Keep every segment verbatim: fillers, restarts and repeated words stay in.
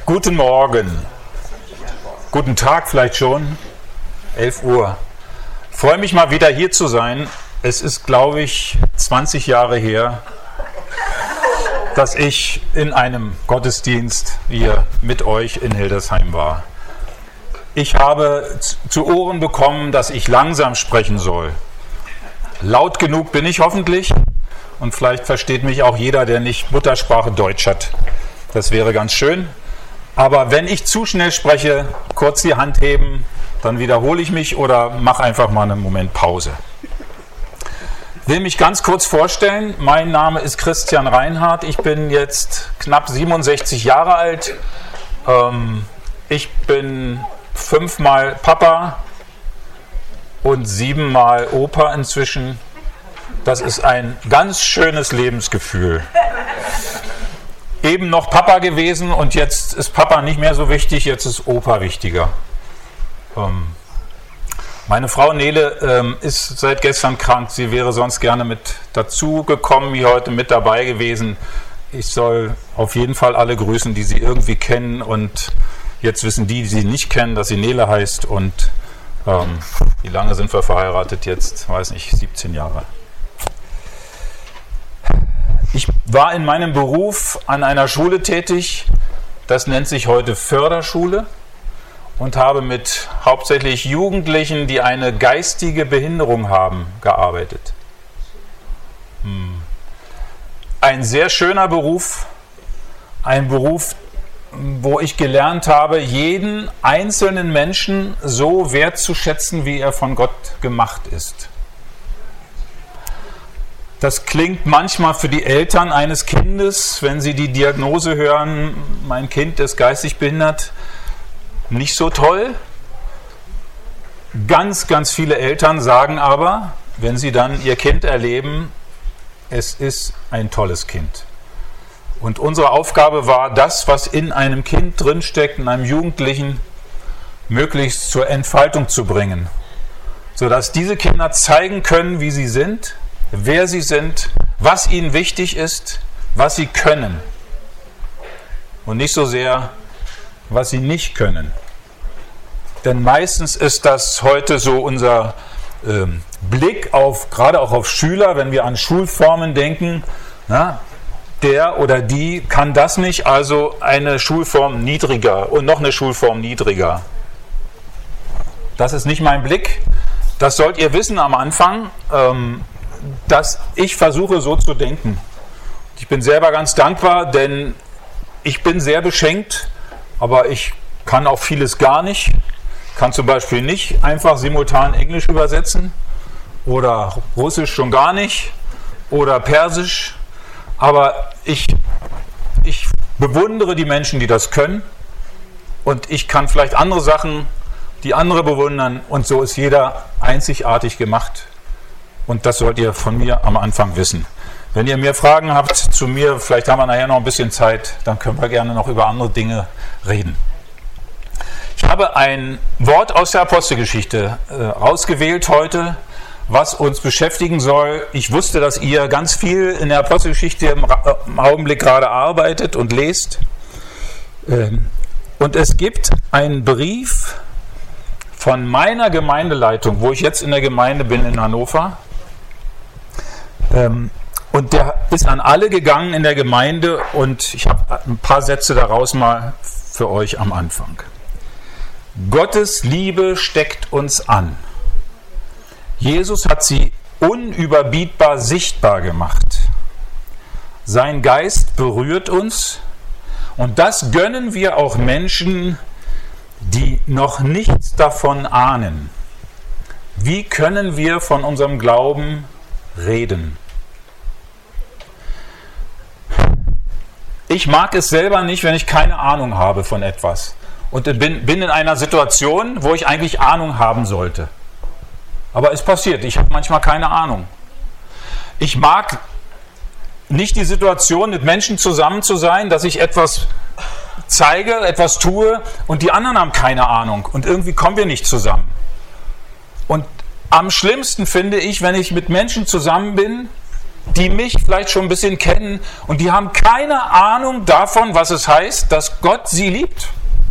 Guten Morgen. Guten Tag vielleicht schon. elf Uhr. Ich freue mich mal wieder hier zu sein. Es ist, glaube ich, zwanzig Jahre her, dass ich in einem Gottesdienst hier mit euch in Hildesheim war. Ich habe zu Ohren bekommen, dass ich langsam sprechen soll. Laut genug bin ich hoffentlich und vielleicht versteht mich auch jeder, der nicht Muttersprache Deutsch hat. Das wäre ganz schön. Aber wenn ich zu schnell spreche, kurz die Hand heben, dann wiederhole ich mich oder mache einfach mal einen Moment Pause. Ich will mich ganz kurz vorstellen. Mein Name ist Christian Reinhardt. Ich bin jetzt knapp siebenundsechzig Jahre alt. Ähm, ich bin fünfmal Papa und siebenmal Opa inzwischen. Das ist ein ganz schönes Lebensgefühl. Eben noch Papa gewesen und jetzt ist Papa nicht mehr so wichtig, jetzt ist Opa wichtiger. Ähm, meine Frau Nele ähm, ist seit gestern krank. Sie wäre sonst gerne mit dazu gekommen, hier heute mit dabei gewesen. Ich soll auf jeden Fall alle grüßen, die sie irgendwie kennen, und jetzt wissen die, die sie nicht kennen, dass sie Nele heißt. Und ähm, wie lange sind wir verheiratet jetzt? Weiß nicht, siebzehn Jahre. Ich war in meinem Beruf an einer Schule tätig, das nennt sich heute Förderschule, und habe mit hauptsächlich Jugendlichen, die eine geistige Behinderung haben, gearbeitet. Hm. Ein sehr schöner Beruf, ein Beruf, wo ich gelernt habe, jeden einzelnen Menschen so wertzuschätzen, wie er von Gott gemacht ist. Das klingt manchmal für die Eltern eines Kindes, wenn sie die Diagnose hören, mein Kind ist geistig behindert, nicht so toll. Ganz, ganz viele Eltern sagen aber, wenn sie dann ihr Kind erleben, es ist ein tolles Kind. Und unsere Aufgabe war, das, was in einem Kind drinsteckt, in einem Jugendlichen, möglichst zur Entfaltung zu bringen, sodass diese Kinder zeigen können, wie sie sind, wer sie sind, was ihnen wichtig ist, was sie können. Und nicht so sehr, was sie nicht können. Denn meistens ist das heute so unser ähm, Blick auf, gerade auch auf Schüler, wenn wir an Schulformen denken, na, der oder die kann das nicht, also eine Schulform niedriger und noch eine Schulform niedriger. Das ist nicht mein Blick. Das sollt ihr wissen am Anfang, ähm, dass ich versuche, so zu denken. Ich bin selber ganz dankbar, denn ich bin sehr beschenkt, aber ich kann auch vieles gar nicht. Ich kann zum Beispiel nicht einfach simultan Englisch übersetzen oder Russisch schon gar nicht oder Persisch, aber ich, ich bewundere die Menschen, die das können, und ich kann vielleicht andere Sachen, die andere bewundern, und so ist jeder einzigartig gemacht. Und das sollt ihr von mir am Anfang wissen. Wenn ihr mehr Fragen habt zu mir, vielleicht haben wir nachher noch ein bisschen Zeit, dann können wir gerne noch über andere Dinge reden. Ich habe ein Wort aus der Apostelgeschichte äh, ausgewählt heute, was uns beschäftigen soll. Ich wusste, dass ihr ganz viel in der Apostelgeschichte im, Ra- im Augenblick gerade arbeitet und lest. Ähm, und es gibt einen Brief von meiner Gemeindeleitung, wo ich jetzt in der Gemeinde bin in Hannover. Und der ist an alle gegangen in der Gemeinde, und ich habe ein paar Sätze daraus mal für euch am Anfang. Gottes Liebe steckt uns an. Jesus hat sie unüberbietbar sichtbar gemacht. Sein Geist berührt uns, und das gönnen wir auch Menschen, die noch nichts davon ahnen. Wie können wir von unserem Glauben reden? Ich mag es selber nicht, wenn ich keine Ahnung habe von etwas und bin, bin in einer Situation, wo ich eigentlich Ahnung haben sollte. Aber es passiert, ich habe manchmal keine Ahnung. Ich mag nicht die Situation, mit Menschen zusammen zu sein, dass ich etwas zeige, etwas tue, und die anderen haben keine Ahnung und irgendwie kommen wir nicht zusammen. Und am schlimmsten finde ich, wenn ich mit Menschen zusammen bin, die mich vielleicht schon ein bisschen kennen und die haben keine Ahnung davon, was es heißt, dass Gott sie liebt.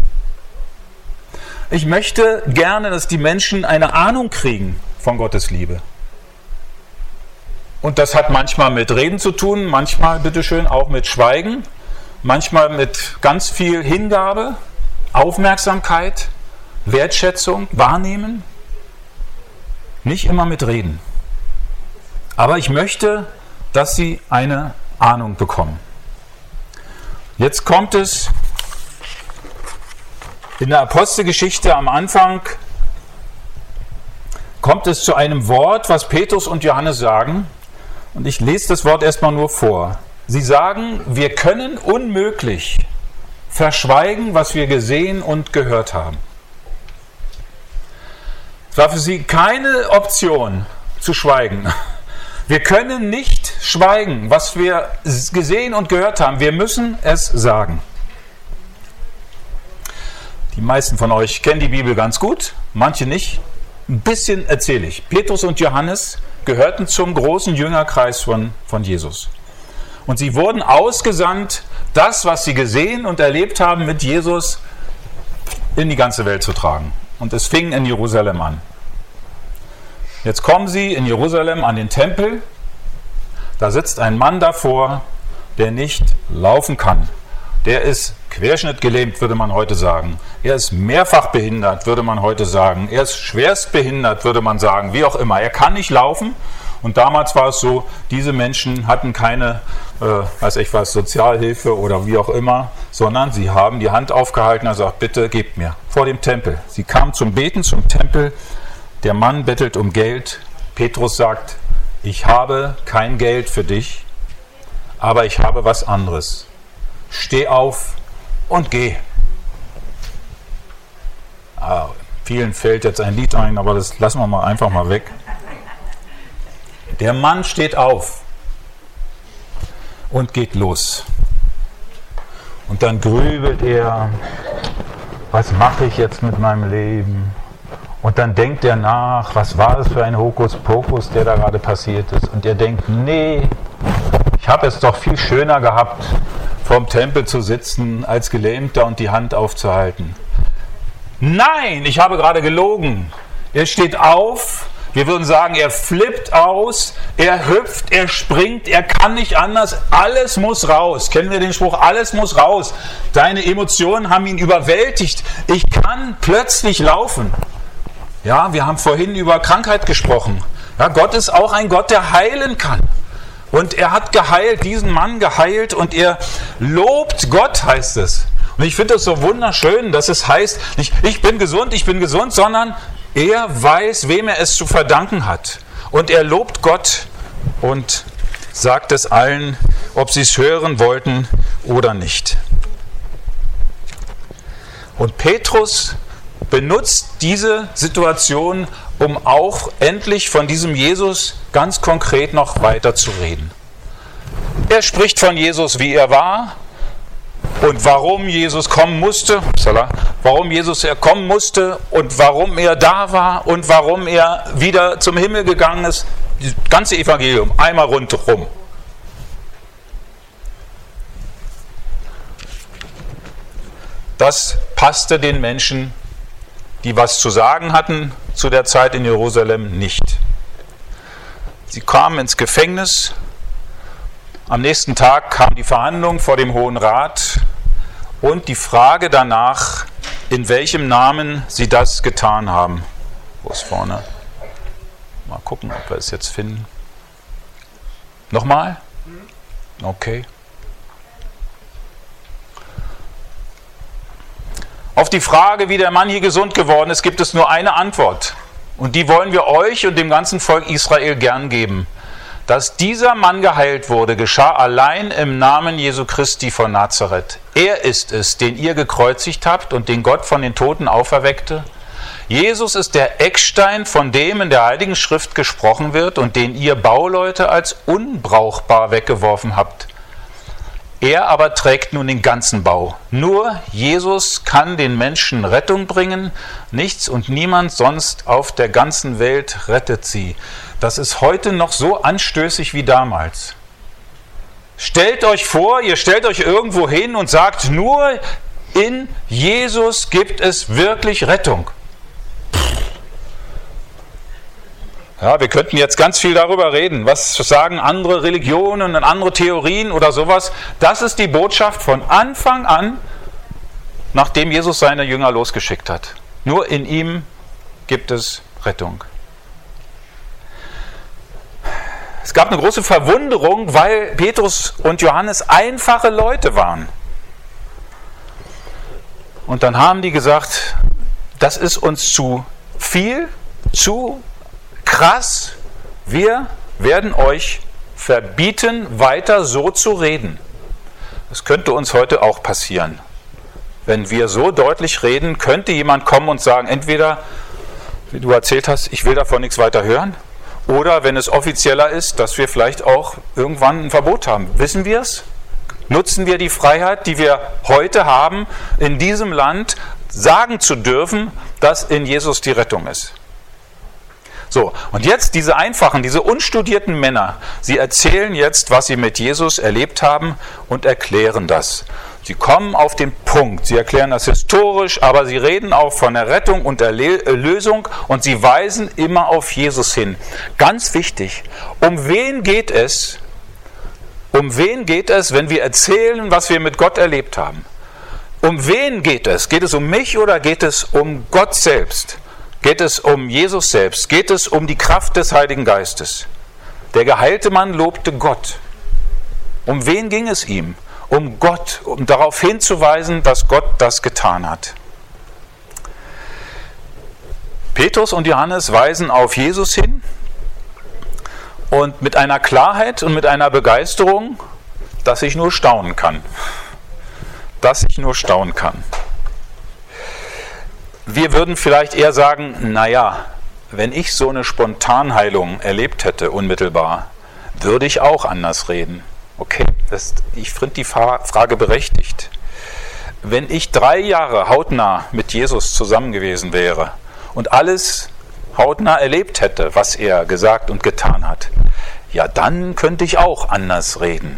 Ich möchte gerne, dass die Menschen eine Ahnung kriegen von Gottes Liebe. Und das hat manchmal mit Reden zu tun, manchmal, bitteschön, auch mit Schweigen, manchmal mit ganz viel Hingabe, Aufmerksamkeit, Wertschätzung, Wahrnehmen. Nicht immer mit Reden. Aber ich möchte, dass sie eine Ahnung bekommen. Jetzt kommt es in der Apostelgeschichte am Anfang, kommt es zu einem Wort, was Petrus und Johannes sagen. Und ich lese das Wort erstmal nur vor. Sie sagen, wir können unmöglich verschweigen, was wir gesehen und gehört haben. Es war für sie keine Option zu schweigen. Wir können nicht schweigen, was wir gesehen und gehört haben. Wir müssen es sagen. Die meisten von euch kennen die Bibel ganz gut, manche nicht. Ein bisschen erzähle ich. Petrus und Johannes gehörten zum großen Jüngerkreis von, von Jesus. Und sie wurden ausgesandt, das, was sie gesehen und erlebt haben mit Jesus, in die ganze Welt zu tragen. Und es fing in Jerusalem an. Jetzt kommen sie in Jerusalem an den Tempel. Da sitzt ein Mann davor, der nicht laufen kann. Der ist querschnittgelähmt, würde man heute sagen. Er ist mehrfach behindert, würde man heute sagen. Er ist schwerst behindert, würde man sagen. Wie auch immer. Er kann nicht laufen. Und damals war es so, diese Menschen hatten keine, äh, weiß ich was, Sozialhilfe oder wie auch immer, sondern sie haben die Hand aufgehalten und gesagt, bitte gebt mir, vor dem Tempel. Sie kamen zum Beten, zum Tempel. Der Mann bettelt um Geld. Petrus sagt, ich habe kein Geld für dich, aber ich habe was anderes. Steh auf und geh. Ah, vielen fällt jetzt ein Lied ein, aber das lassen wir mal einfach mal weg. Der Mann steht auf und geht los. Und dann grübelt er, was mache ich jetzt mit meinem Leben? Und dann denkt er nach, was war das für ein Hokuspokus, der da gerade passiert ist? Und er denkt, nee, ich habe es doch viel schöner gehabt, vorm Tempel zu sitzen, als Gelähmter und die Hand aufzuhalten. Nein, ich habe gerade gelogen. Er steht auf, wir würden sagen, er flippt aus, er hüpft, er springt, er kann nicht anders, alles muss raus. Kennen wir den Spruch, alles muss raus. Deine Emotionen haben ihn überwältigt. Ich kann plötzlich laufen. Ja, wir haben vorhin über Krankheit gesprochen. Ja, Gott ist auch ein Gott, der heilen kann. Und er hat geheilt, diesen Mann geheilt und er lobt Gott, heißt es. Und ich finde es so wunderschön, dass es heißt, nicht ich bin gesund, ich bin gesund, sondern er weiß, wem er es zu verdanken hat. Und er lobt Gott und sagt es allen, ob sie es hören wollten oder nicht. Und Petrus benutzt diese Situation, um auch endlich von diesem Jesus ganz konkret noch weiter zu reden. Er spricht von Jesus, wie er war und warum Jesus kommen musste, warum Jesus er kommen musste und warum er da war und warum er wieder zum Himmel gegangen ist. Das ganze Evangelium, einmal rundherum. Das passte den Menschen, die was zu sagen hatten, zu der Zeit in Jerusalem nicht. Sie kamen ins Gefängnis. Am nächsten Tag kam die Verhandlung vor dem Hohen Rat und die Frage danach, in welchem Namen sie das getan haben. Wo ist vorne? Mal gucken, ob wir es jetzt finden. Nochmal? Okay. Auf die Frage, wie der Mann hier gesund geworden ist, gibt es nur eine Antwort. Und die wollen wir euch und dem ganzen Volk Israel gern geben. Dass dieser Mann geheilt wurde, geschah allein im Namen Jesu Christi von Nazareth. Er ist es, den ihr gekreuzigt habt und den Gott von den Toten auferweckte. Jesus ist der Eckstein, von dem in der Heiligen Schrift gesprochen wird und den ihr Bauleute als unbrauchbar weggeworfen habt. Er aber trägt nun den ganzen Bau. Nur Jesus kann den Menschen Rettung bringen. Nichts und niemand sonst auf der ganzen Welt rettet sie. das ist heute noch so anstößig wie damals. Stellt euch vor, ihr stellt euch irgendwo hin und sagt, nur in Jesus gibt es wirklich Rettung. Ja, wir könnten jetzt ganz viel darüber reden. Was sagen andere Religionen und andere Theorien oder sowas? Das ist die Botschaft von Anfang an, nachdem Jesus seine Jünger losgeschickt hat. Nur in ihm gibt es Rettung. Es gab eine große Verwunderung, weil Petrus und Johannes einfache Leute waren. Und dann haben die gesagt, das ist uns zu viel, zu krass, wir werden euch verbieten, weiter so zu reden. Das könnte uns heute auch passieren. Wenn wir so deutlich reden, könnte jemand kommen und sagen, entweder, wie du erzählt hast, ich will davon nichts weiter hören, oder wenn es offizieller ist, dass wir vielleicht auch irgendwann ein Verbot haben. Wissen wir es? Nutzen wir die Freiheit, die wir heute haben, in diesem Land sagen zu dürfen, dass in Jesus die Rettung ist. So, und jetzt diese einfachen, diese unstudierten Männer, sie erzählen jetzt, was sie mit Jesus erlebt haben und erklären das. Sie kommen auf den Punkt, sie erklären das historisch, aber sie reden auch von der Rettung und der Erlösung und sie weisen immer auf Jesus hin. Ganz wichtig, um wen geht es, um wen geht es, wenn wir erzählen, was wir mit Gott erlebt haben? Um wen geht es? Geht es um mich oder geht es um Gott selbst? Geht es um Jesus selbst? Geht es um die Kraft des Heiligen Geistes? Der geheilte Mann lobte Gott. Um wen ging es ihm? Um Gott, um darauf hinzuweisen, dass Gott das getan hat. Petrus und Johannes weisen auf Jesus hin und mit einer Klarheit und mit einer Begeisterung, dass ich nur staunen kann. Dass ich nur staunen kann. Wir würden vielleicht eher sagen, naja, wenn ich so eine Spontanheilung erlebt hätte, unmittelbar, würde ich auch anders reden. Okay, das, ich finde die Frage berechtigt. Wenn ich drei Jahre hautnah mit Jesus zusammen gewesen wäre und alles hautnah erlebt hätte, was er gesagt und getan hat, ja, dann könnte ich auch anders reden.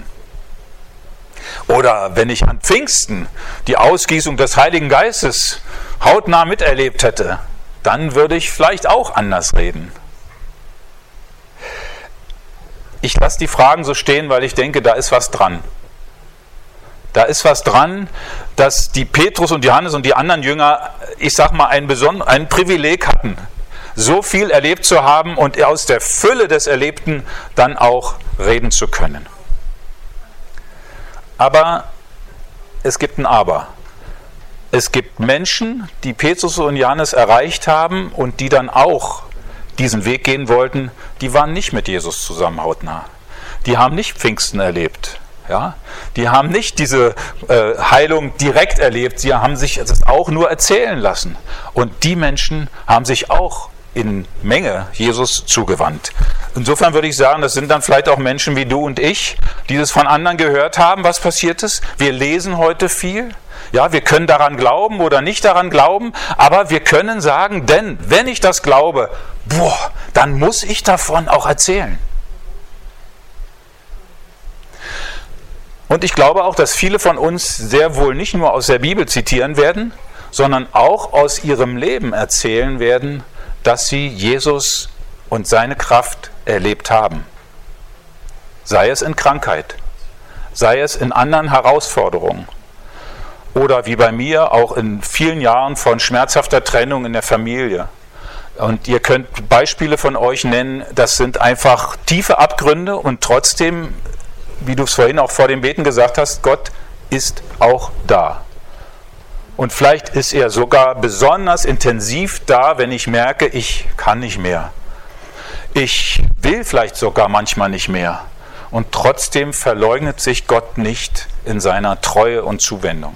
Oder wenn ich an Pfingsten die Ausgießung des Heiligen Geistes hautnah miterlebt hätte, dann würde ich vielleicht auch anders reden. Ich lasse die Fragen so stehen, weil ich denke, da ist was dran. Da ist was dran, dass die Petrus und Johannes und die anderen Jünger, ich sag mal, ein, Beson- ein Privileg hatten, so viel erlebt zu haben und aus der Fülle des Erlebten dann auch reden zu können. Aber es gibt ein Aber. Es gibt Menschen, die Petrus und Johannes erreicht haben und die dann auch diesen Weg gehen wollten, die waren nicht mit Jesus zusammen hautnah. Die haben nicht Pfingsten erlebt. Ja? Die haben nicht diese äh, Heilung direkt erlebt. Sie haben sich das auch nur erzählen lassen. Und die Menschen haben sich auch in Menge Jesus zugewandt. Insofern würde ich sagen, das sind dann vielleicht auch Menschen wie du und ich, die das von anderen gehört haben, was passiert ist. Wir lesen heute viel. Ja, wir können daran glauben oder nicht daran glauben, aber wir können sagen, denn wenn ich das glaube, boah, dann muss ich davon auch erzählen. Und ich glaube auch, dass viele von uns sehr wohl nicht nur aus der Bibel zitieren werden, sondern auch aus ihrem Leben erzählen werden, dass sie Jesus und seine Kraft erlebt haben. Sei es in Krankheit, sei es in anderen Herausforderungen oder wie bei mir auch in vielen Jahren von schmerzhafter Trennung in der Familie. Und ihr könnt Beispiele von euch nennen, das sind einfach tiefe Abgründe und trotzdem, wie du es vorhin auch vor dem Beten gesagt hast, Gott ist auch da. Und vielleicht ist er sogar besonders intensiv da, wenn ich merke, ich kann nicht mehr. Ich will vielleicht sogar manchmal nicht mehr. Und trotzdem verleugnet sich Gott nicht in seiner Treue und Zuwendung.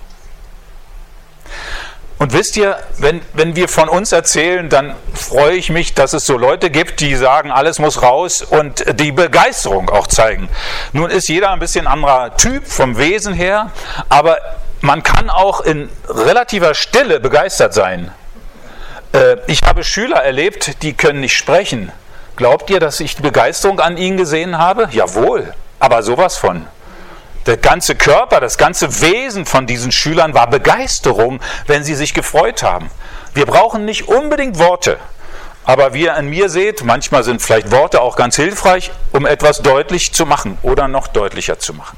Und wisst ihr, wenn, wenn wir von uns erzählen, dann freue ich mich, dass es so Leute gibt, die sagen, alles muss raus und die Begeisterung auch zeigen. Nun ist jeder ein bisschen anderer Typ vom Wesen her, aber man kann auch in relativer Stille begeistert sein. Äh, ich habe Schüler erlebt, die können nicht sprechen. Glaubt ihr, dass ich die Begeisterung an ihnen gesehen habe? Jawohl, aber sowas von. Der ganze Körper, das ganze Wesen von diesen Schülern war Begeisterung, wenn sie sich gefreut haben. Wir brauchen nicht unbedingt Worte, aber wie ihr an mir seht, manchmal sind vielleicht Worte auch ganz hilfreich, um etwas deutlich zu machen oder noch deutlicher zu machen.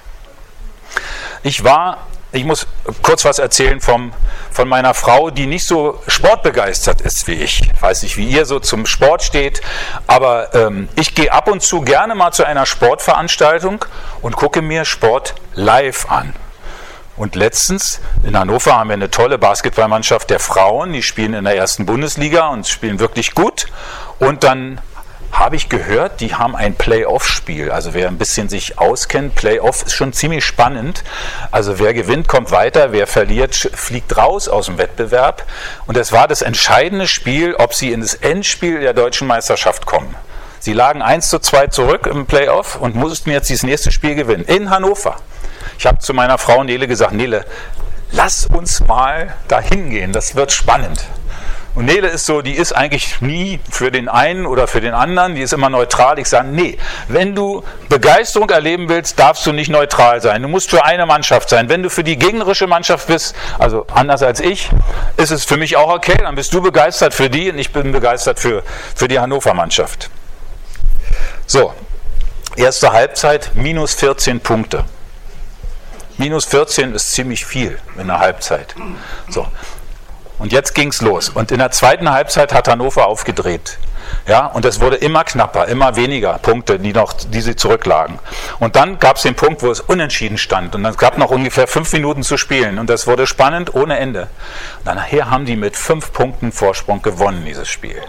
Ich war, ich muss kurz was erzählen vom, von meiner Frau, die nicht so sportbegeistert ist wie ich. Ich weiß nicht, wie ihr so zum Sport steht, aber ähm, ich gehe ab und zu gerne mal zu einer Sportveranstaltung und gucke mir Sport live an. Und letztens in Hannover haben wir eine tolle Basketballmannschaft der Frauen, die spielen in der ersten Bundesliga und spielen wirklich gut. Und dann habe ich gehört, die haben ein Playoff-Spiel. Also wer ein bisschen sich auskennt, Playoff ist schon ziemlich spannend. Also wer gewinnt, kommt weiter, wer verliert, fliegt raus aus dem Wettbewerb. Und es war das entscheidende Spiel, ob sie in das Endspiel der deutschen Meisterschaft kommen. Sie lagen eins zu zwei zurück im Playoff und mussten jetzt dieses nächste Spiel gewinnen. In Hannover. Ich habe zu meiner Frau Nele gesagt, Nele, lass uns mal da hingehen, das wird spannend. Und Nele ist so, die ist eigentlich nie für den einen oder für den anderen, die ist immer neutral. Ich sage, nee, wenn du Begeisterung erleben willst, darfst du nicht neutral sein. Du musst für eine Mannschaft sein. Wenn du für die gegnerische Mannschaft bist, also anders als ich, ist es für mich auch okay, dann bist du begeistert für die und ich bin begeistert für, für die Hannover-Mannschaft. So, erste Halbzeit, minus vierzehn Punkte. Minus vierzehn ist ziemlich viel in der Halbzeit. So. Und jetzt ging es los. Und in der zweiten Halbzeit hat Hannover aufgedreht. Ja, und es wurde immer knapper, immer weniger Punkte, die, noch, die sie zurücklagen. Und dann gab es den Punkt, wo es unentschieden stand. Und es gab noch ungefähr fünf Minuten zu spielen. Und das wurde spannend ohne Ende. Und dann nachher haben die mit fünf Punkten Vorsprung gewonnen, dieses Spiel.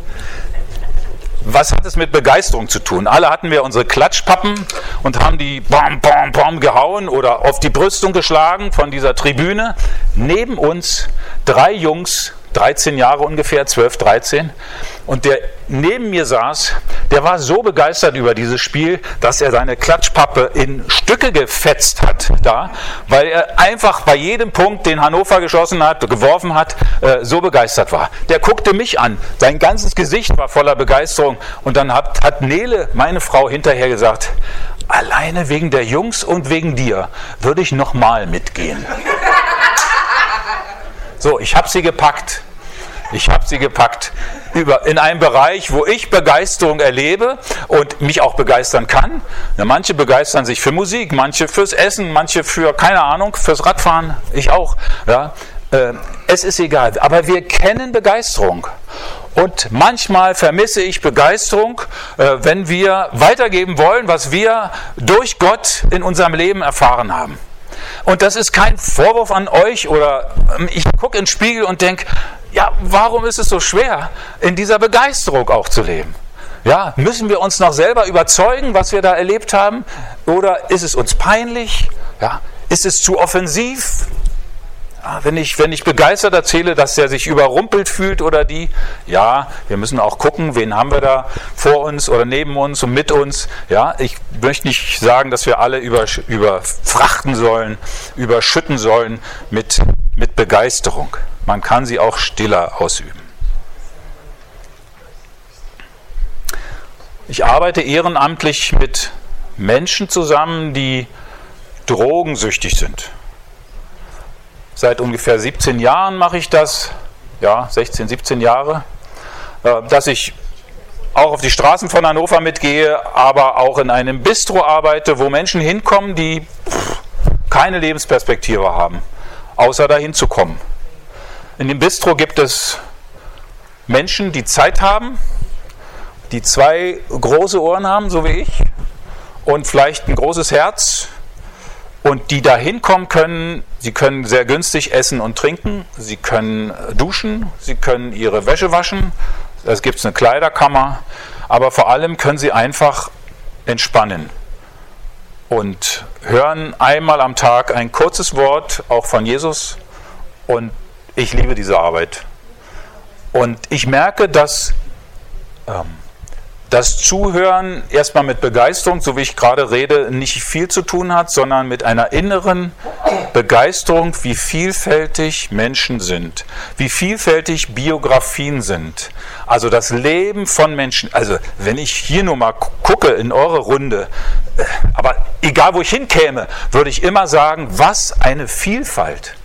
Was hat es mit Begeisterung zu tun? Alle hatten wir unsere Klatschpappen und haben die bam, bam, bam gehauen oder auf die Brüstung geschlagen von dieser Tribüne. Neben uns drei Jungs, dreizehn Jahre ungefähr, zwölf, dreizehn. Und der neben mir saß, der war so begeistert über dieses Spiel, dass er seine Klatschpappe in Stücke gefetzt hat, da, weil er einfach bei jedem Punkt, den Hannover geschossen hat, geworfen hat, äh, so begeistert war. Der guckte mich an, sein ganzes Gesicht war voller Begeisterung. Und dann hat, hat Nele, meine Frau, hinterher gesagt, alleine wegen der Jungs und wegen dir würde ich nochmal mitgehen. So, ich habe sie gepackt. Ich habe sie gepackt über, in einem Bereich, wo ich Begeisterung erlebe und mich auch begeistern kann. Ja, manche begeistern sich für Musik, manche fürs Essen, manche für, keine Ahnung, fürs Radfahren, ich auch. Ja, äh, es ist egal, aber wir kennen Begeisterung. Und manchmal vermisse ich Begeisterung, äh, wenn wir weitergeben wollen, was wir durch Gott in unserem Leben erfahren haben. Und das ist kein Vorwurf an euch oder ich gucke in den Spiegel und denke, ja, warum ist es so schwer, in dieser Begeisterung auch zu leben? Ja, müssen wir uns noch selber überzeugen, was wir da erlebt haben? Oder ist es uns peinlich? Ja, ist es zu offensiv? Ja, wenn ich, wenn ich begeistert erzähle, dass er sich überrumpelt fühlt oder die, ja, wir müssen auch gucken, wen haben wir da vor uns oder neben uns und mit uns. Ja, ich möchte nicht sagen, dass wir alle über, überfrachten sollen, überschütten sollen mit, mit Begeisterung. Man kann sie auch stiller ausüben. Ich arbeite ehrenamtlich mit Menschen zusammen, die drogensüchtig sind. Seit ungefähr siebzehn Jahren mache ich das, ja, sechzehn, siebzehn Jahre, dass ich auch auf die Straßen von Hannover mitgehe, aber auch in einem Bistro arbeite, wo Menschen hinkommen, die keine Lebensperspektive haben, außer dahin zu kommen. In dem Bistro gibt es Menschen, die Zeit haben, die zwei große Ohren haben, so wie ich, und vielleicht ein großes Herz, und die da hinkommen können. Sie können sehr günstig essen und trinken, sie können duschen, sie können ihre Wäsche waschen, es gibt eine Kleiderkammer, aber vor allem können sie einfach entspannen und hören einmal am Tag ein kurzes Wort, auch von Jesus, und ich liebe diese Arbeit. Und ich merke, dass, ähm, das Zuhören erstmal mit Begeisterung, so wie ich gerade rede, nicht viel zu tun hat, sondern mit einer inneren Begeisterung, wie vielfältig Menschen sind, wie vielfältig Biografien sind. Also das Leben von Menschen, also wenn ich hier nur mal gucke in eure Runde, aber egal wo ich hinkäme, würde ich immer sagen, was eine Vielfalt.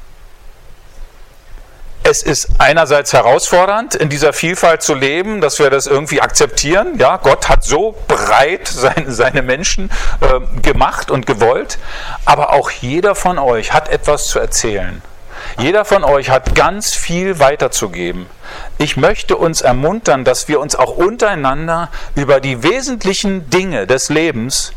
Es ist einerseits herausfordernd, in dieser Vielfalt zu leben, dass wir das irgendwie akzeptieren. Ja, Gott hat so breit seine, seine Menschen äh, gemacht und gewollt. Aber auch jeder von euch hat etwas zu erzählen. Jeder von euch hat ganz viel weiterzugeben. Ich möchte uns ermuntern, dass wir uns auch untereinander über die wesentlichen Dinge des Lebens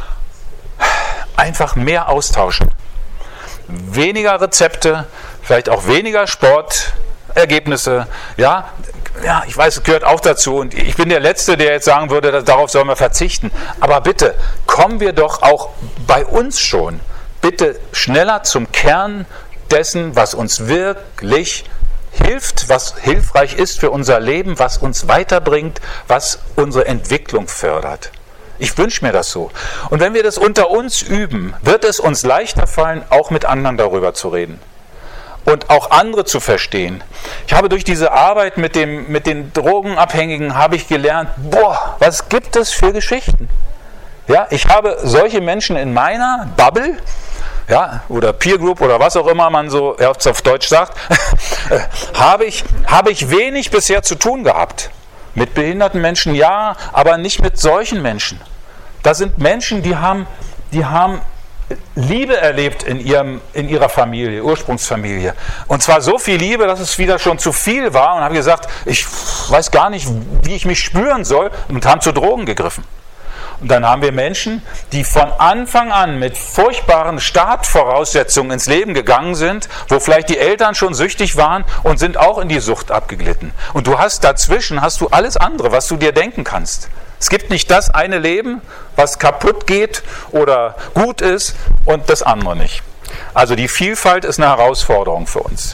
einfach mehr austauschen. Weniger Rezepte, vielleicht auch weniger Sportergebnisse, ja, ja, ich weiß, es gehört auch dazu und ich bin der Letzte, der jetzt sagen würde, dass, darauf sollen wir verzichten. Aber bitte, kommen wir doch auch bei uns schon, bitte schneller zum Kern dessen, was uns wirklich hilft, was hilfreich ist für unser Leben, was uns weiterbringt, was unsere Entwicklung fördert. Ich wünsche mir das so. Und wenn wir das unter uns üben, wird es uns leichter fallen, auch mit anderen darüber zu reden. Und auch andere zu verstehen. Ich habe durch diese Arbeit mit, dem, mit den Drogenabhängigen habe ich gelernt, boah, was gibt es für Geschichten? Ja, ich habe solche Menschen in meiner Bubble, ja, oder Peer Group oder was auch immer man so ja, auf Deutsch sagt, habe ich, habe ich wenig bisher zu tun gehabt. Mit behinderten Menschen ja, aber nicht mit solchen Menschen. Das sind Menschen, die haben, die haben Liebe erlebt in, ihrem, in ihrer Familie, Ursprungsfamilie. Und zwar so viel Liebe, dass es wieder schon zu viel war und habe gesagt, ich weiß gar nicht, wie ich mich spüren soll und haben zu Drogen gegriffen. Und dann haben wir Menschen, die von Anfang an mit furchtbaren Startvoraussetzungen ins Leben gegangen sind, wo vielleicht die Eltern schon süchtig waren und sind auch in die Sucht abgeglitten. Und du hast dazwischen, hast du alles andere, was du dir denken kannst. Es gibt nicht das eine Leben, was kaputt geht oder gut ist und das andere nicht. Also die Vielfalt ist eine Herausforderung für uns.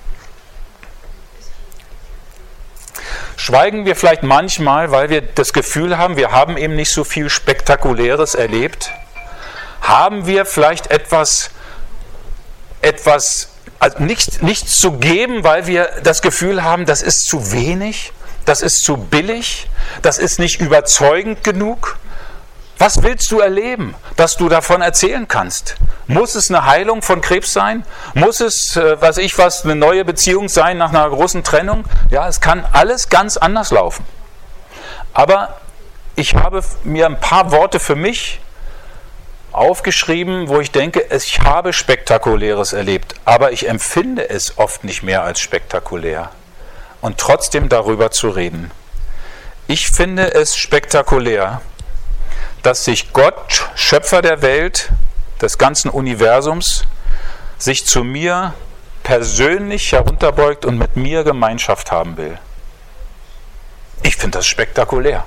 Schweigen wir vielleicht manchmal, weil wir das Gefühl haben, wir haben eben nicht so viel Spektakuläres erlebt? Haben wir vielleicht etwas, etwas also nichts, nichts zu geben, weil wir das Gefühl haben, das ist zu wenig, das ist zu billig, das ist nicht überzeugend genug? Was willst du erleben, dass du davon erzählen kannst? Muss es eine Heilung von Krebs sein? Muss es, äh, weiß ich was, eine neue Beziehung sein nach einer großen Trennung? Ja, es kann alles ganz anders laufen. Aber ich habe mir ein paar Worte für mich aufgeschrieben, wo ich denke, ich habe Spektakuläres erlebt, aber ich empfinde es oft nicht mehr als spektakulär. Und trotzdem darüber zu reden. Ich finde es spektakulär, dass sich Gott, Schöpfer der Welt, des ganzen Universums, sich zu mir persönlich herunterbeugt und mit mir Gemeinschaft haben will. Ich finde das spektakulär.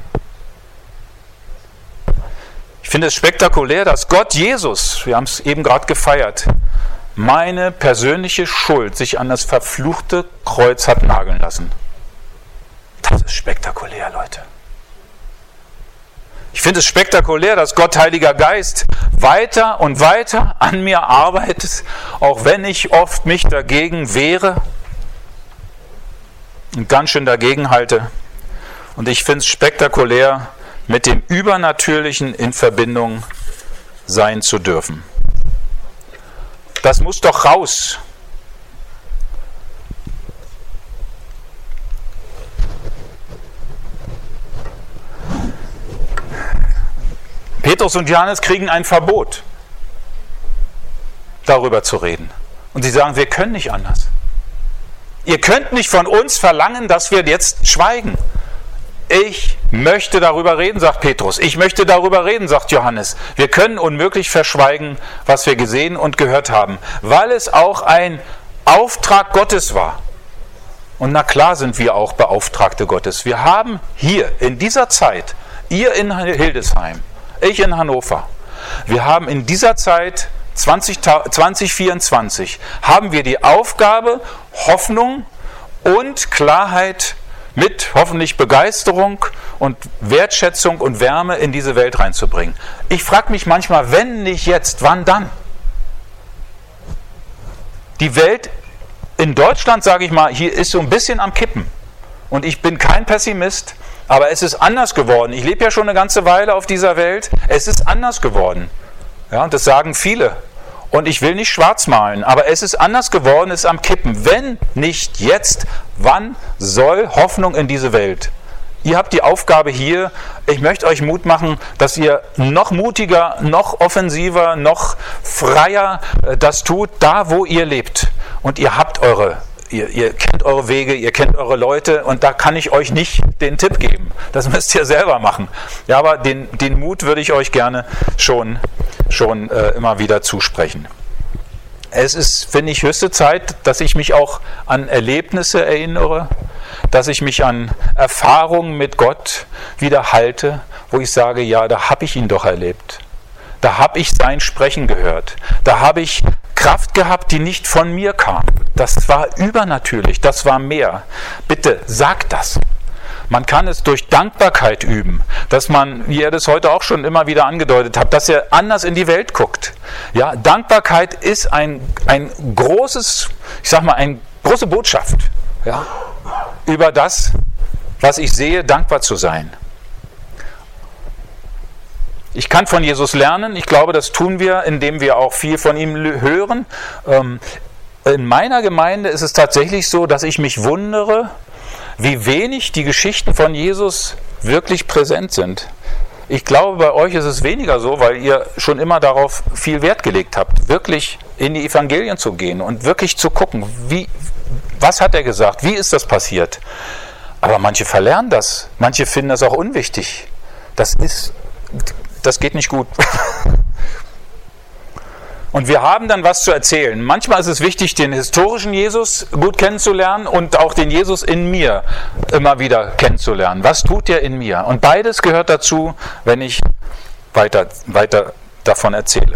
Ich finde es spektakulär, dass Gott Jesus, wir haben es eben gerade gefeiert, meine persönliche Schuld sich an das verfluchte Kreuz hat nageln lassen. Das ist spektakulär, Leute. Ich finde es spektakulär, dass Gott, Heiliger Geist, weiter und weiter an mir arbeitet, auch wenn ich oft mich dagegen wehre und ganz schön dagegen halte. Und ich finde es spektakulär, mit dem Übernatürlichen in Verbindung sein zu dürfen. Das muss doch raus. Petrus und Johannes kriegen ein Verbot, darüber zu reden. Und sie sagen, wir können nicht anders. Ihr könnt nicht von uns verlangen, dass wir jetzt schweigen. Ich möchte darüber reden, sagt Petrus. Ich möchte darüber reden, sagt Johannes. Wir können unmöglich verschweigen, was wir gesehen und gehört haben, weil es auch ein Auftrag Gottes war. Und na klar sind wir auch Beauftragte Gottes. Wir haben hier in dieser Zeit, ihr in Hildesheim, ich in Hannover, wir haben in dieser Zeit zwanzig vierundzwanzig, haben wir die Aufgabe, Hoffnung und Klarheit mit hoffentlich Begeisterung und Wertschätzung und Wärme in diese Welt reinzubringen. Ich frage mich manchmal, wenn nicht jetzt, wann dann? Die Welt in Deutschland, sage ich mal, hier ist so ein bisschen am Kippen. Und ich bin kein Pessimist, aber es ist anders geworden. Ich lebe ja schon eine ganze Weile auf dieser Welt. Es ist anders geworden. Ja, und das sagen viele. Und ich will nicht schwarz malen, aber es ist anders geworden, es ist am Kippen. Wenn nicht jetzt, wann soll Hoffnung in diese Welt? Ihr habt die Aufgabe hier, ich möchte euch Mut machen, dass ihr noch mutiger, noch offensiver, noch freier das tut, da wo ihr lebt. Und ihr habt eure, ihr, ihr kennt eure Wege, ihr kennt eure Leute und da kann ich euch nicht den Tipp geben. Das müsst ihr selber machen. Ja, aber den, den Mut würde ich euch gerne schon schon äh, immer wieder zusprechen. Es ist, finde ich, höchste Zeit, dass ich mich auch an Erlebnisse erinnere, dass ich mich an Erfahrungen mit Gott wieder halte, wo ich sage, ja, da habe ich ihn doch erlebt. Da habe ich sein Sprechen gehört. Da habe ich Kraft gehabt, die nicht von mir kam. Das war übernatürlich, das war mehr. Bitte, sagt das. Man kann es durch Dankbarkeit üben, dass man, wie ihr das heute auch schon immer wieder angedeutet habt, dass ihr anders in die Welt guckt. Ja, Dankbarkeit ist ein, ein großes, ich sag mal, eine große Botschaft, ja, über das, was ich sehe, dankbar zu sein. Ich kann von Jesus lernen, ich glaube, das tun wir, indem wir auch viel von ihm hören. In meiner Gemeinde ist es tatsächlich so, dass ich mich wundere, wie wenig die Geschichten von Jesus wirklich präsent sind. Ich glaube, bei euch ist es weniger so, weil ihr schon immer darauf viel Wert gelegt habt, wirklich in die Evangelien zu gehen und wirklich zu gucken, wie, was hat er gesagt, wie ist das passiert. Aber manche verlernen das, manche finden das auch unwichtig. Das ist, das geht nicht gut. Und wir haben dann was zu erzählen. Manchmal ist es wichtig, den historischen Jesus gut kennenzulernen und auch den Jesus in mir immer wieder kennenzulernen. Was tut er in mir? Und beides gehört dazu, wenn ich weiter, weiter davon erzähle.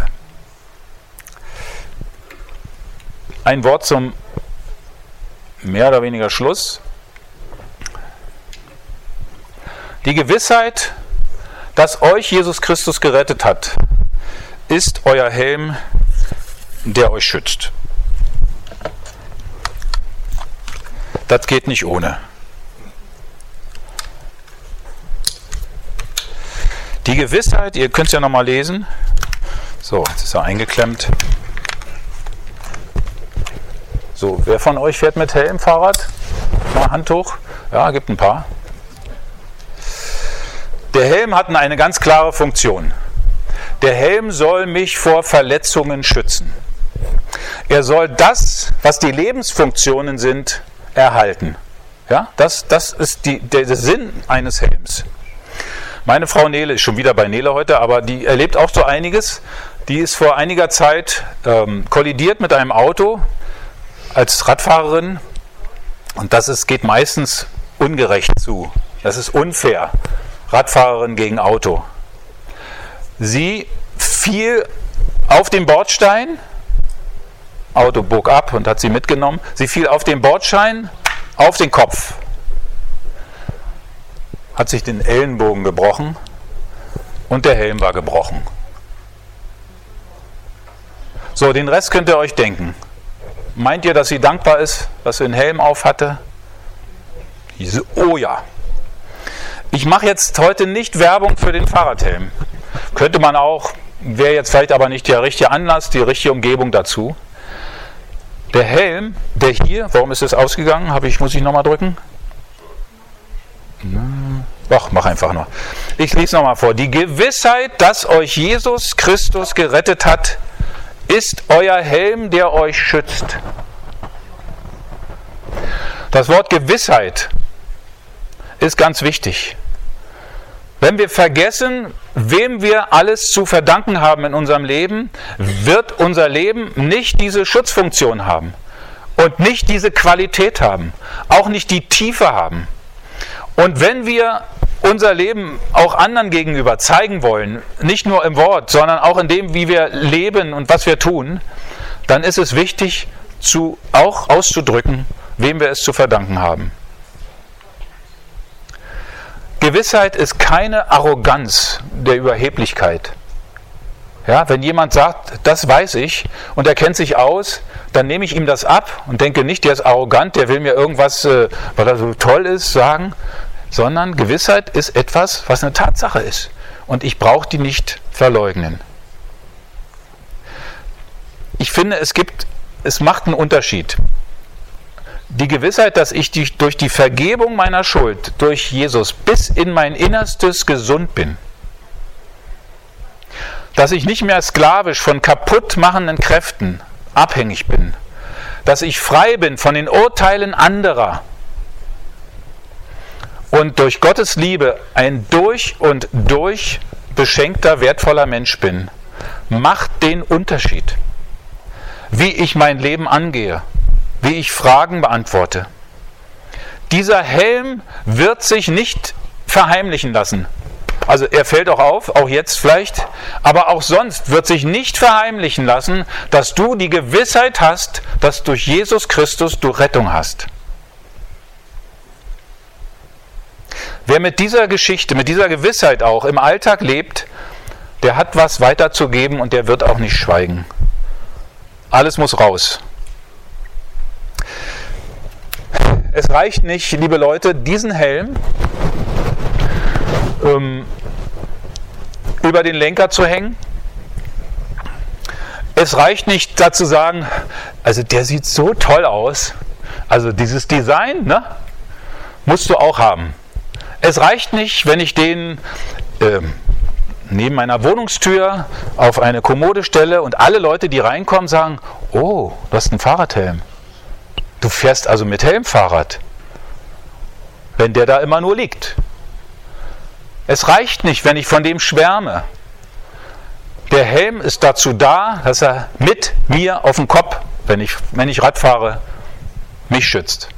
Ein Wort zum mehr oder weniger Schluss. Die Gewissheit, dass euch Jesus Christus gerettet hat, ist euer Helm, der euch schützt. Das geht nicht ohne. Die Gewissheit, ihr könnt es ja nochmal lesen. So, jetzt ist er eingeklemmt. So, wer von euch fährt mit Helm Fahrrad? Mal Hand hoch. Ja, gibt ein paar. Der Helm hat eine ganz klare Funktion. Der Helm soll mich vor Verletzungen schützen. Er soll das, was die Lebensfunktionen sind, erhalten. Ja, das, das ist die, der Sinn eines Helms. Meine Frau Nele ist schon wieder bei Nele heute, aber die erlebt auch so einiges. Die ist vor einiger Zeit ähm, kollidiert mit einem Auto als Radfahrerin und das ist, geht meistens ungerecht zu. Das ist unfair. Radfahrerin gegen Auto. Sie fiel auf den Bordstein, Auto bog ab und hat sie mitgenommen. Sie fiel auf den Bordstein, auf den Kopf, hat sich den Ellenbogen gebrochen und der Helm war gebrochen. So, den Rest könnt ihr euch denken. Meint ihr, dass sie dankbar ist, dass sie den Helm auf hatte? Diese, oh ja. Ich mache jetzt heute nicht Werbung für den Fahrradhelm. Könnte man auch, wäre jetzt vielleicht aber nicht der richtige Anlass, die richtige Umgebung dazu. Der Helm, der hier, warum ist es ausgegangen? Habe ich, muss ich nochmal drücken? Ach, mach einfach nur. Ich lese nochmal vor. Die Gewissheit, dass euch Jesus Christus gerettet hat, ist euer Helm, der euch schützt. Das Wort Gewissheit ist ganz wichtig. Wenn wir vergessen, wem wir alles zu verdanken haben in unserem Leben, wird unser Leben nicht diese Schutzfunktion haben und nicht diese Qualität haben, auch nicht die Tiefe haben. Und wenn wir unser Leben auch anderen gegenüber zeigen wollen, nicht nur im Wort, sondern auch in dem, wie wir leben und was wir tun, dann ist es wichtig, zu, auch auszudrücken, wem wir es zu verdanken haben. Gewissheit ist keine Arroganz der Überheblichkeit. Ja, wenn jemand sagt, das weiß ich und er kennt sich aus, dann nehme ich ihm das ab und denke nicht, der ist arrogant, der will mir irgendwas, äh, weil er so toll ist, sagen, sondern Gewissheit ist etwas, was eine Tatsache ist und ich brauche die nicht verleugnen. Ich finde, es gibt, es macht einen Unterschied. Die Gewissheit, dass ich die, durch die Vergebung meiner Schuld, durch Jesus bis in mein Innerstes gesund bin. Dass ich nicht mehr sklavisch von kaputtmachenden Kräften abhängig bin. Dass ich frei bin von den Urteilen anderer. Und durch Gottes Liebe ein durch und durch beschenkter, wertvoller Mensch bin. Macht den Unterschied. Wie ich mein Leben angehe. Wie ich Fragen beantworte. Dieser Helm wird sich nicht verheimlichen lassen. Also er fällt auch auf, auch jetzt vielleicht, aber auch sonst wird sich nicht verheimlichen lassen, dass du die Gewissheit hast, dass durch Jesus Christus du Rettung hast. Wer mit dieser Geschichte, mit dieser Gewissheit auch im Alltag lebt, der hat was weiterzugeben und der wird auch nicht schweigen. Alles muss raus. Es reicht nicht, liebe Leute, diesen Helm ähm, über den Lenker zu hängen. Es reicht nicht dazu sagen, also der sieht so toll aus. Also dieses Design, ne, musst du auch haben. Es reicht nicht, wenn ich den äh, neben meiner Wohnungstür auf eine Kommode stelle und alle Leute, die reinkommen, sagen, oh, du hast einen Fahrradhelm. Du fährst also mit Helmfahrrad, wenn der da immer nur liegt. Es reicht nicht, wenn ich von dem schwärme. Der Helm ist dazu da, dass er mit mir auf dem Kopf, wenn ich, wenn ich Rad fahre, mich schützt.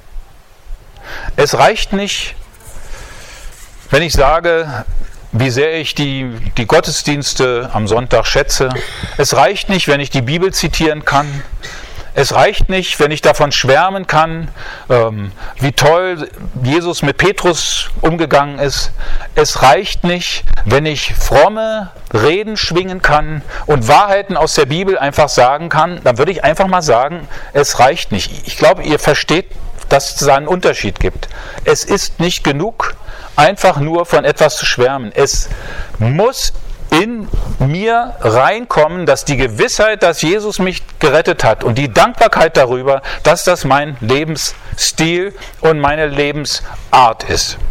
Es reicht nicht, wenn ich sage, wie sehr ich die, die Gottesdienste am Sonntag schätze. Es reicht nicht, wenn ich die Bibel zitieren kann. Es reicht nicht, wenn ich davon schwärmen kann, ähm, wie toll Jesus mit Petrus umgegangen ist. Es reicht nicht, wenn ich fromme Reden schwingen kann und Wahrheiten aus der Bibel einfach sagen kann. Dann würde ich einfach mal sagen, es reicht nicht. Ich glaube, ihr versteht, dass es da einen Unterschied gibt. Es ist nicht genug, einfach nur von etwas zu schwärmen. Es muss in mir reinkommen, dass die Gewissheit, dass Jesus mich gerettet hat und die Dankbarkeit darüber, dass das mein Lebensstil und meine Lebensart ist.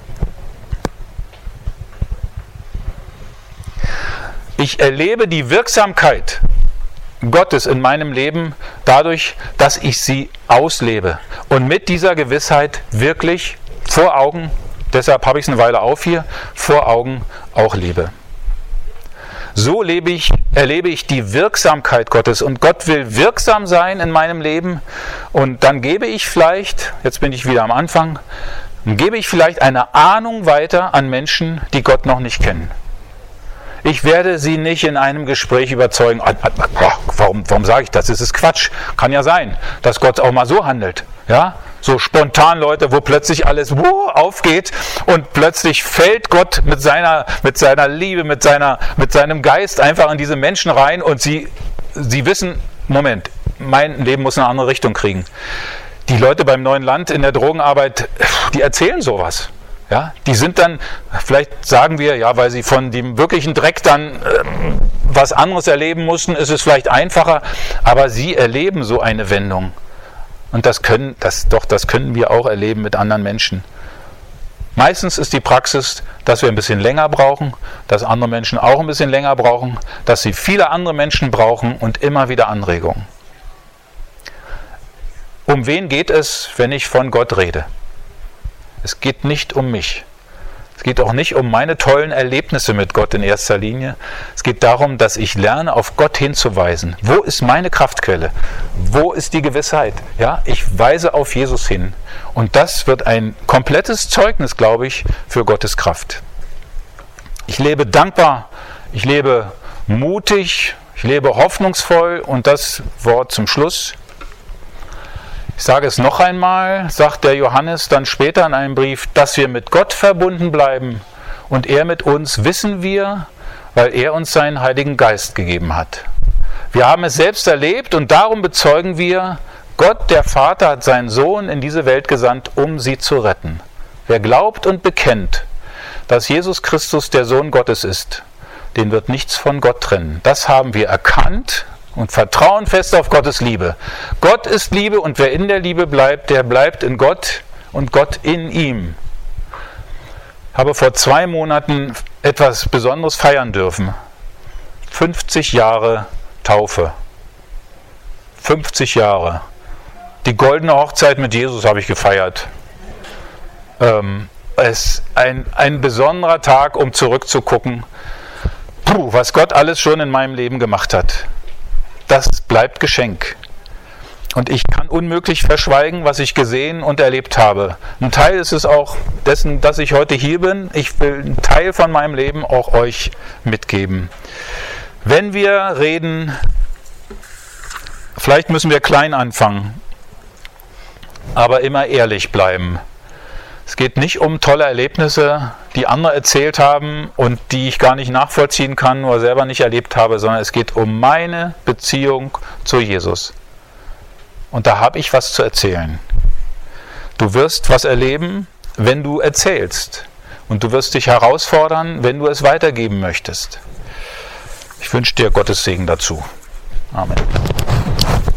Ich erlebe die Wirksamkeit Gottes in meinem Leben dadurch, dass ich sie auslebe und mit dieser Gewissheit wirklich vor Augen, deshalb habe ich es eine Weile auf hier, vor Augen auch lebe. So lebe ich, erlebe ich die Wirksamkeit Gottes und Gott will wirksam sein in meinem Leben und dann gebe ich vielleicht, jetzt bin ich wieder am Anfang, dann gebe ich vielleicht eine Ahnung weiter an Menschen, die Gott noch nicht kennen. Ich werde sie nicht in einem Gespräch überzeugen, warum, warum sage ich das? Das ist Quatsch. Kann ja sein, dass Gott auch mal so handelt. Ja? So spontan Leute, wo plötzlich alles wuh, aufgeht und plötzlich fällt Gott mit seiner, mit seiner Liebe, mit, seiner, mit seinem Geist einfach in diese Menschen rein und sie, sie wissen, Moment, mein Leben muss eine andere Richtung kriegen. Die Leute beim Neuen Land in der Drogenarbeit, die erzählen sowas. Ja, die sind dann, vielleicht sagen wir, ja, weil sie von dem wirklichen Dreck dann äh, was anderes erleben mussten, ist es vielleicht einfacher, aber sie erleben so eine Wendung. Und das können, das, doch, das können wir auch erleben mit anderen Menschen. Meistens ist die Praxis, dass wir ein bisschen länger brauchen, dass andere Menschen auch ein bisschen länger brauchen, dass sie viele andere Menschen brauchen und immer wieder Anregungen. Um wen geht es, wenn ich von Gott rede? Es geht nicht um mich. Es geht auch nicht um meine tollen Erlebnisse mit Gott in erster Linie. Es geht darum, dass ich lerne, auf Gott hinzuweisen. Wo ist meine Kraftquelle? Wo ist die Gewissheit? Ja, ich weise auf Jesus hin. Und das wird ein komplettes Zeugnis, glaube ich, für Gottes Kraft. Ich lebe dankbar, ich lebe mutig, ich lebe hoffnungsvoll. Und das Wort zum Schluss. Ich sage es noch einmal, sagt der Johannes dann später in einem Brief, dass wir mit Gott verbunden bleiben und er mit uns, wissen wir, weil er uns seinen Heiligen Geist gegeben hat. Wir haben es selbst erlebt und darum bezeugen wir, Gott, der Vater, hat seinen Sohn in diese Welt gesandt, um sie zu retten. Wer glaubt und bekennt, dass Jesus Christus der Sohn Gottes ist, den wird nichts von Gott trennen. Das haben wir erkannt und vertrauen fest auf Gottes Liebe. Gott ist Liebe und wer in der Liebe bleibt, der bleibt in Gott und Gott in ihm. Ich habe vor zwei Monaten etwas Besonderes feiern dürfen. fünfzig Jahre Taufe. fünfzig Jahre. Die goldene Hochzeit mit Jesus habe ich gefeiert. Ähm, es ist ein, ein besonderer Tag, um zurückzugucken, puh, was Gott alles schon in meinem Leben gemacht hat. Das bleibt Geschenk. Und ich kann unmöglich verschweigen, was ich gesehen und erlebt habe. Ein Teil ist es auch dessen, dass ich heute hier bin. Ich will einen Teil von meinem Leben auch euch mitgeben. Wenn wir reden, vielleicht müssen wir klein anfangen, aber immer ehrlich bleiben. Es geht nicht um tolle Erlebnisse, die andere erzählt haben und die ich gar nicht nachvollziehen kann oder selber nicht erlebt habe, sondern es geht um meine Beziehung zu Jesus. Und da habe ich was zu erzählen. Du wirst was erleben, wenn du erzählst. Und du wirst dich herausfordern, wenn du es weitergeben möchtest. Ich wünsche dir Gottes Segen dazu. Amen.